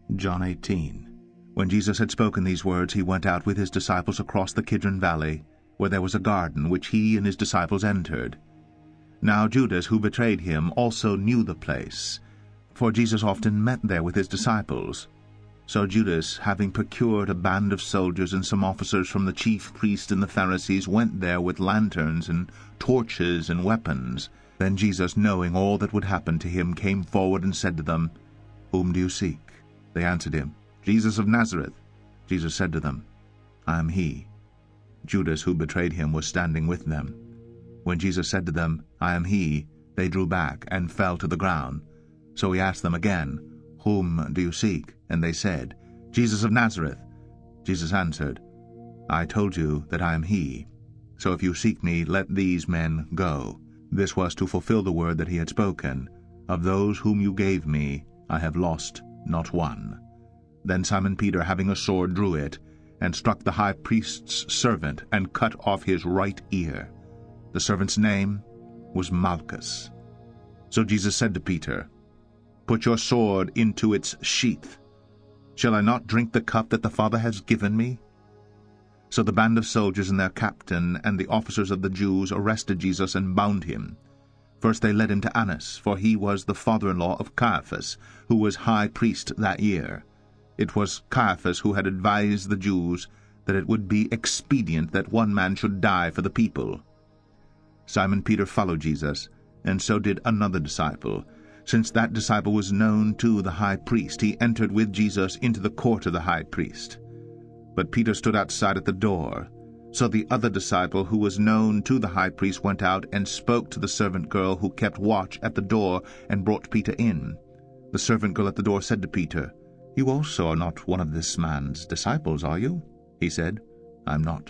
John 18. When Jesus had spoken these words, he went out with his disciples across the Kidron Valley, where there was a garden, which he and his disciples entered. Now Judas, who betrayed him, also knew the place, for Jesus often met there with his disciples. So Judas, having procured a band of soldiers and some officers from the chief priests and the Pharisees, went there with lanterns and torches and weapons. Then Jesus, knowing all that would happen to him, came forward and said to them, "Whom do you seek?" They answered him, "Jesus of Nazareth." Jesus said to them, "I am he." Judas, who betrayed him, was standing with them. When Jesus said to them, "I am he," they drew back and fell to the ground. So he asked them again, "Whom do you seek?" And they said, "Jesus of Nazareth." Jesus answered, "I told you that I am he. So if you seek me, let these men go." This was to fulfill the word that he had spoken, "Of those whom you gave me, I have lost not one." Then Simon Peter, having a sword, drew it, and struck the high priest's servant, and cut off his right ear. The servant's name was Malchus. So Jesus said to Peter, "Put your sword into its sheath. Shall I not drink the cup that the Father has given me?" So the band of soldiers and their captain and the officers of the Jews arrested Jesus and bound him. First they led him to Annas, for he was the father-in-law of Caiaphas, who was high priest that year. It was Caiaphas who had advised the Jews that it would be expedient that one man should die for the people. Simon Peter followed Jesus, and so did another disciple. Since that disciple was known to the high priest, he entered with Jesus into the court of the high priest. But Peter stood outside at the door. So the other disciple, who was known to the high priest, went out and spoke to the servant girl who kept watch at the door, and brought Peter in. The servant girl at the door said to Peter, "You also are not one of this man's disciples, are you?" He said, "I am not."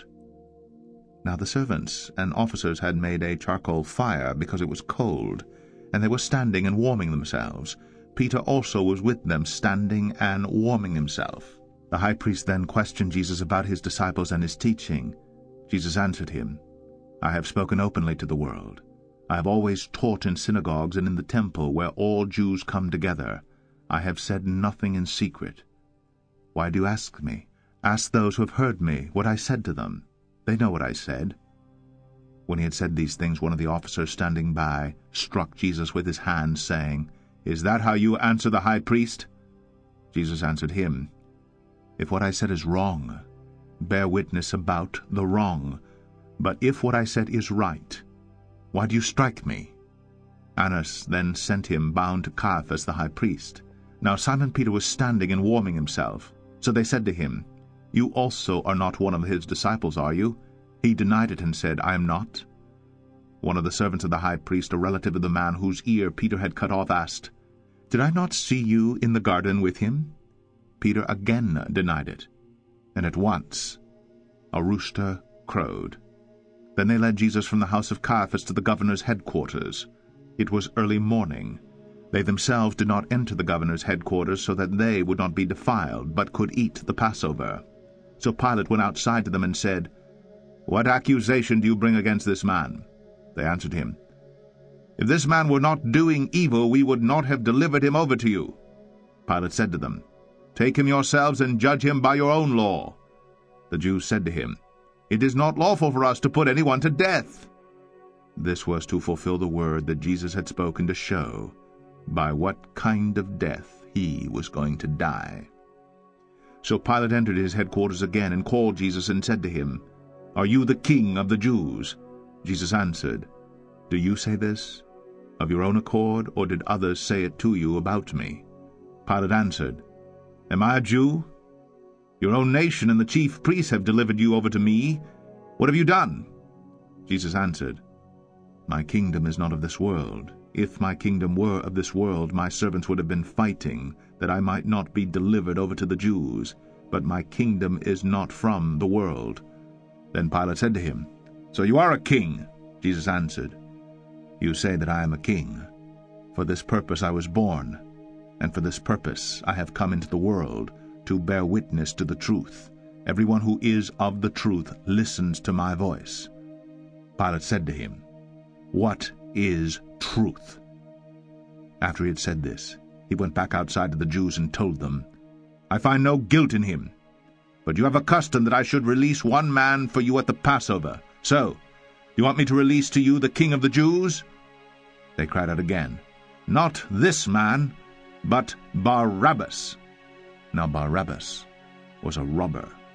Now the servants and officers had made a charcoal fire, because it was cold, and they were standing and warming themselves. Peter also was with them, standing and warming himself. The high priest then questioned Jesus about his disciples and his teaching. Jesus answered him, "I have spoken openly to the world. I have always taught in synagogues and in the temple, where all Jews come together. I have said nothing in secret. Why do you ask me? Ask those who have heard me what I said to them. They know what I said." When he had said these things, one of the officers standing by struck Jesus with his hand, saying, "Is that how you answer the high priest?" Jesus answered him, "If what I said is wrong, bear witness about the wrong. But if what I said is right, why do you strike me?" Annas then sent him bound to Caiaphas the high priest. Now Simon Peter was standing and warming himself. So they said to him, "You also are not one of his disciples, are you?" He denied it and said, "I am not." One of the servants of the high priest, a relative of the man whose ear Peter had cut off, asked, "Did I not see you in the garden with him?" Peter again denied it, and at once a rooster crowed. Then they led Jesus from the house of Caiaphas to the governor's headquarters. It was early morning. They themselves did not enter the governor's headquarters, so that they would not be defiled, but could eat the Passover. So Pilate went outside to them and said, "What accusation do you bring against this man?" They answered him, "If this man were not doing evil, we would not have delivered him over to you." Pilate said to them, "Take him yourselves and judge him by your own law." The Jews said to him, "It is not lawful for us to put anyone to death." This was to fulfill the word that Jesus had spoken, to show by what kind of death he was going to die. So Pilate entered his headquarters again and called Jesus and said to him, "Are you the king of the Jews?" Jesus answered, "Do you say this of your own accord, or did others say it to you about me?" Pilate answered, "Am I a Jew? Your own nation and the chief priests have delivered you over to me. What have you done?" Jesus answered, "My kingdom is not of this world. If my kingdom were of this world, my servants would have been fighting, that I might not be delivered over to the Jews. But my kingdom is not from the world." Then Pilate said to him, "So you are a king?" Jesus answered, "You say that I am a king. For this purpose I was born, and for this purpose I have come into the world, to bear witness to the truth. Everyone who is of the truth listens to my voice." Pilate said to him, "What is truth?" After he had said this, he went back outside to the Jews and told them, I find no guilt in him. But you have a custom that I should release one man for you at the Passover. So, you want me to release to you the King of the Jews?" They cried out again, "Not this man, but Barabbas." Now Barabbas was a robber.